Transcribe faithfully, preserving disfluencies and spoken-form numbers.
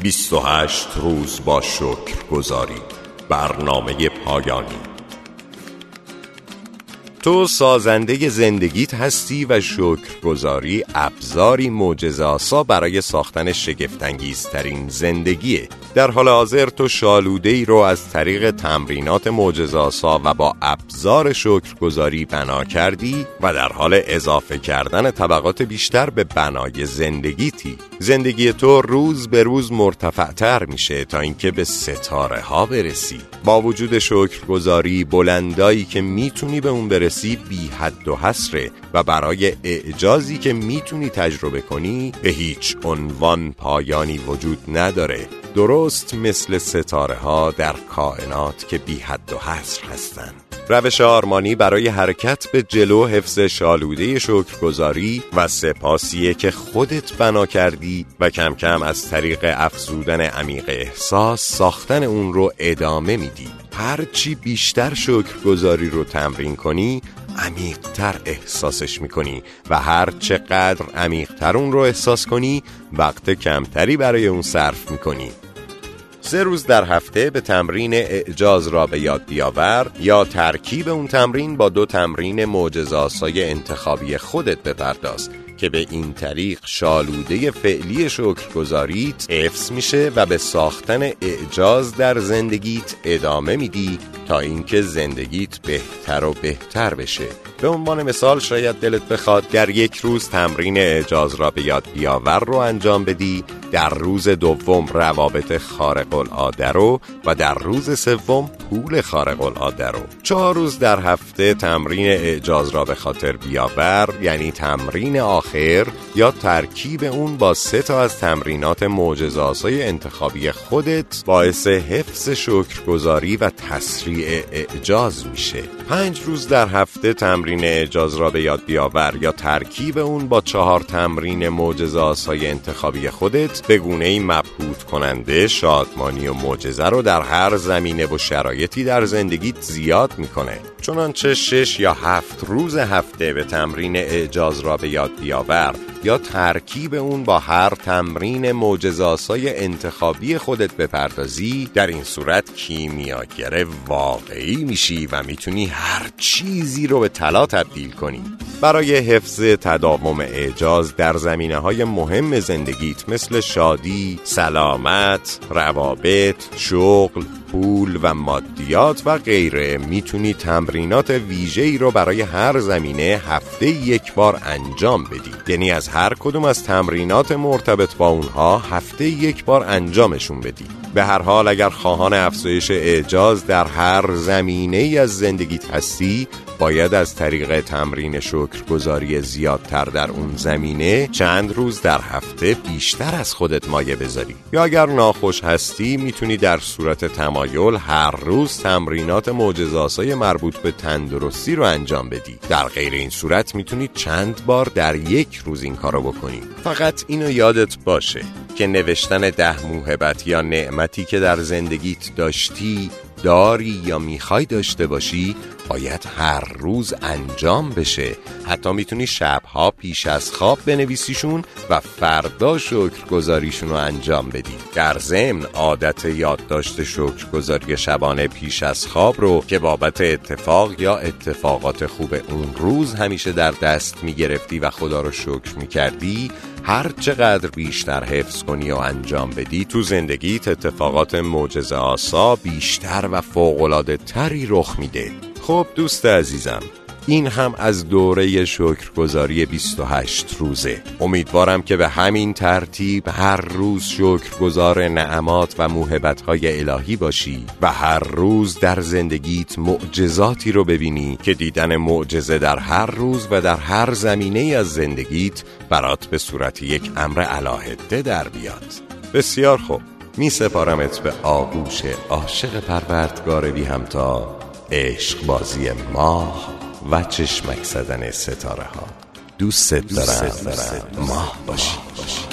بیست و هشت روز با شکرگزاری، برنامه پایانی. تو سازنده زندگیت هستی و شکرگزاری ابزاری معجزه‌آسا برای ساختن شگفت‌انگیزترین زندگیه. در حال حاضر تو شالوده‌ای رو از طریق تمرینات معجزه‌آسا و با ابزار شکرگزاری بنا کردی و در حال اضافه کردن طبقات بیشتر به بنای زندگیتی. زندگی تو روز به روز مرتفع‌تر میشه تا اینکه به ستاره ها برسی. با وجود شکرگزاری، بلندایی که میتونی به اون برسی بی حد و حصره و برای اعجازی که میتونی تجربه کنی به هیچ عنوان پایانی وجود نداره. درست مثل ستاره ها در کائنات که بی حد و حصر هستن. روش آرمانی برای حرکت به جلو حفظ شالوده شکرگزاری و سپاسیه که خودت بنا کردی و کم کم از طریق افزودن عمیق احساس ساختن اون رو ادامه میدی. هرچی بیشتر شکرگزاری رو تمرین کنی عمیق‌تر احساسش میکنی و هر چقدر عمیق‌تر اون رو احساس کنی وقت کمتری برای اون صرف میکنی. سه روز در هفته به تمرین اعجاز را به یاد بیاور یا ترکیب اون تمرین با دو تمرین معجزه‌آسای انتخابی خودت بپرداز که به این طریق شالوده فعلی شکرگزاریت حفظ میشه و به ساختن اعجاز در زندگیت ادامه میدی تا اینکه زندگیت بهتر و بهتر بشه. به عنوان مثال شاید دلت بخواد در یک روز تمرین اعجاز را به یاد بیاور رو انجام بدی، در روز دوم روابط خارق العاده رو و در روز سوم پول خارق العاده رو. چهار روز در هفته تمرین اعجاز را به خاطر بیاور، یعنی تمرین آخر یا ترکیب اون با سه تا از تمرینات معجزه‌آسای انتخابی خودت باعث حفظ شکرگزاری و تسریع اعجاز میشه. پنج روز در هفته تمرین اعجاز را به یاد بیاور یا ترکیب اون با چهار تمرین معجزه‌آسای انتخابی خودت به گونه‌ای مبهوت کننده شادمانی و معجزه رو در هر زمینه و شرایطی در زندگیت زیاد میکنه. چنانچه شش یا هفت روز هفته به تمرین اعجاز را به یاد بیاور یا ترکیب اون با هر تمرین معجزه‌آسای انتخابی خودت بپردازی، در این صورت کیمیاگر واقعی میشی و میتونی هر چیزی رو به طلا تبدیل کنی. برای حفظ تداوم اعجاز در زمینه‌های مهم زندگیت مثل شادی، سلامت، روابط، شغل، پول و مادیات و غیره میتونی تمرینات ویژه‌ای رو برای هر زمینه هفته یک بار انجام بدی. یعنی از هر کدوم از تمرینات مرتبط با اونها هفته یک بار انجامشون بدی. به هر حال اگر خواهان افزایش اعجاز در هر زمینه‌ای از زندگیت هستی، باید از طریق تمرین شکرگزاری زیادتر در اون زمینه چند روز در هفته بیشتر از خودت مایه بذاری. یا اگر ناخوش هستی میتونی در صورت تمایل هر روز تمرینات معجزه‌آسای مربوط به تندرستی رو انجام بدی. در غیر این صورت میتونی چند بار در یک روز این کارو بکنی. فقط اینو یادت باشه که نوشتن ده موهبت یا نعمتی که در زندگیت داشتی، داری یا میخوای داشته باشی باید هر روز انجام بشه. حتی میتونی شبها پیش از خواب بنویسیشون و فردا شکرگزاریشون رو انجام بدی. در ضمن عادت یادداشت شکرگزاری شبانه پیش از خواب رو که بابت اتفاق یا اتفاقات خوب اون روز همیشه در دست میگرفتی و خدا رو شکر میکردی، هر چقدر بیشتر حفظ کنی و انجام بدی تو زندگیت اتفاقات معجزه‌آسا بیشتر و فوق‌العاده تری رخ میده. خب دوست عزیزم، این هم از دوره شکرگزاری بیست و هشت روزه. امیدوارم که به همین ترتیب هر روز شکرگزار نعمات و موهبت‌های الهی باشی و هر روز در زندگیت معجزاتی رو ببینی که دیدن معجزه در هر روز و در هر زمینه از زندگیت برات به صورت یک امر علاهده در بیاد. بسیار خوب، می سپارمت به آغوش عاشق پروردگار بی همتا، عشق بازی ماه و چشمک زدن ستاره ها. دوست دارم ماه باشی.